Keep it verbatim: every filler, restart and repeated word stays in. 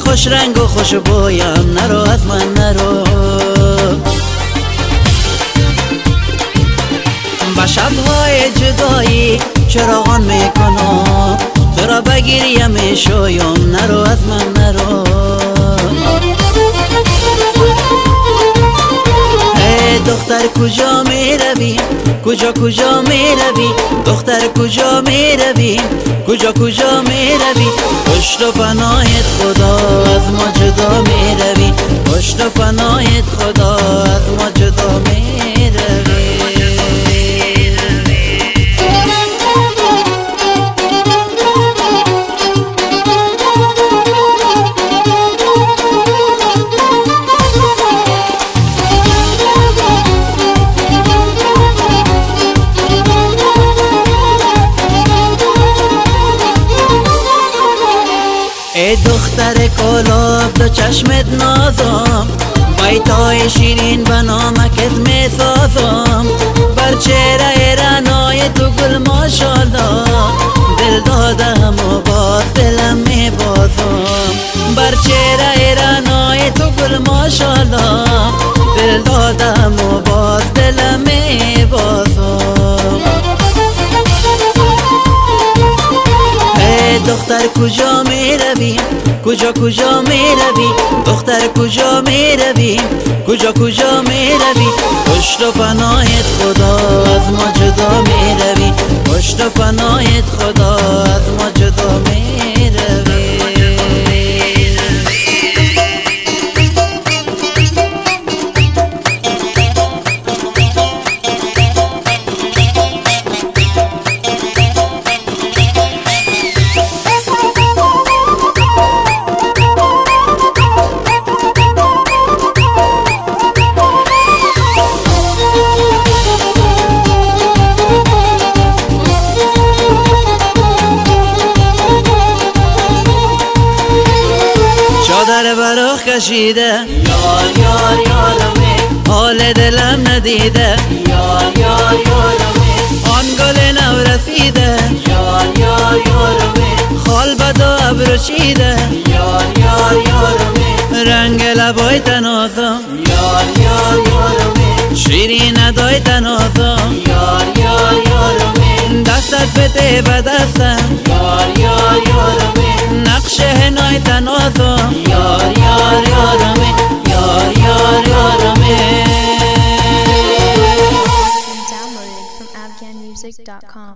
خوش رنگ و خوش بویم، نرو از من نرو. با شبهای جدایی چراغان میکنم، تو را بگیریم میشویم، نرو از من نرو. ای دختر کجا می روی، کجا کجا می روی، دختر کجا می روی، کجا کجا می روی. پشت و پناهت خدا از ما جدا می روی، پشت و پناهت خدا از ما جدا می روی. ای دختر کلاب دو چشمت نازم، بیتای شیرین به نامکت می سازم. بر چهره رنای تو گل ماشالله، دل دادم و باز دلم می بازم. بر چهره رنای تو گل ماشالله، دل دادم و باز دلم می بازم. دختر کجا می روی، کجا کجا می روی، دختر کجا می روی، کجا کجا می روی. پشت و پناهت خدا از ما جدا می روی، پشت و پناهت خدا از ما جدا می روی. چادر براخ کشیده، یار یار یارمه، حال دلم ندیده، یار یار یارمه. آن گل نو رسیده، یار یار یارمه، خال بد و ابرو چیده، یار یار یارمه. رنگ لبای تنازم، یار یار یارمه، شیرین ادای تنازم، یار یار یارمه. دستت بده به دستم، یار یار یارمه، نقش هنای تنازم، یار یار یارمه، یار یار یارمه. Downloaded from afghan music dot com.